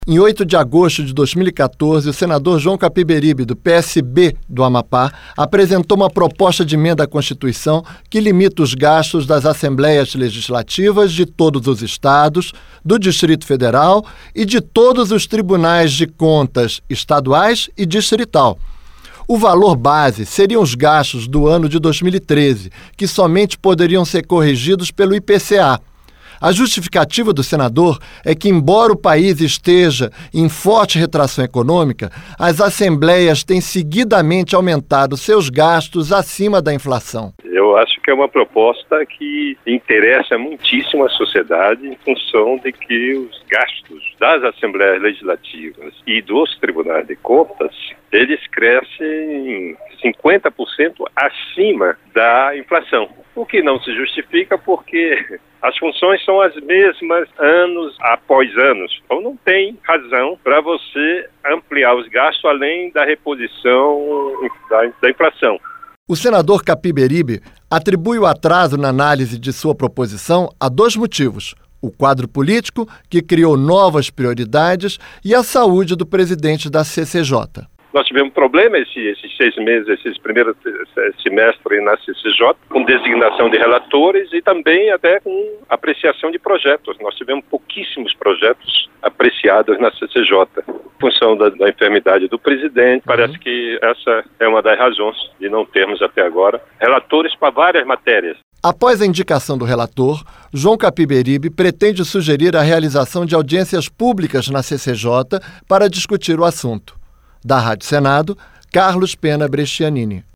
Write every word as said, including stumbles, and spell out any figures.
Em oito de agosto de dois mil e quatorze, o senador João Capiberibe, do P S B do Amapá, apresentou uma proposta de emenda à Constituição que limita os gastos das Assembleias Legislativas de todos os estados, do Distrito Federal e de todos os tribunais de contas estaduais e distrital. O valor base seriam os gastos do ano de dois mil e treze, que somente poderiam ser corrigidos pelo I P C A. A justificativa do senador é que, embora o país esteja em forte retração econômica, as assembleias têm seguidamente aumentado seus gastos acima da inflação. Eu acho que é uma proposta que interessa muitíssimo a sociedade em função de que os gastos das Assembleias Legislativas e dos Tribunais de Contas, eles crescem cinquenta por cento acima da inflação. O que não se justifica porque as funções são as mesmas anos após anos. Então não tem razão para você ampliar os gastos além da reposição da, da inflação. O senador Capiberibe atribui o atraso na análise de sua proposição a dois motivos: o quadro político, que criou novas prioridades, e a saúde do presidente da C C J. Nós tivemos problema esse, esses seis meses, esses primeiros semestres na C C J, com designação de relatores e também até com apreciação de projetos. Nós tivemos pouquíssimos projetos apreciados na C C J. Em função da, da enfermidade do presidente, parece que essa é uma das razões de não termos até agora relatores para várias matérias. Após a indicação do relator, João Capiberibe pretende sugerir a realização de audiências públicas na C C J para discutir o assunto. Da Rádio Senado, Carlos Pena Brescianini.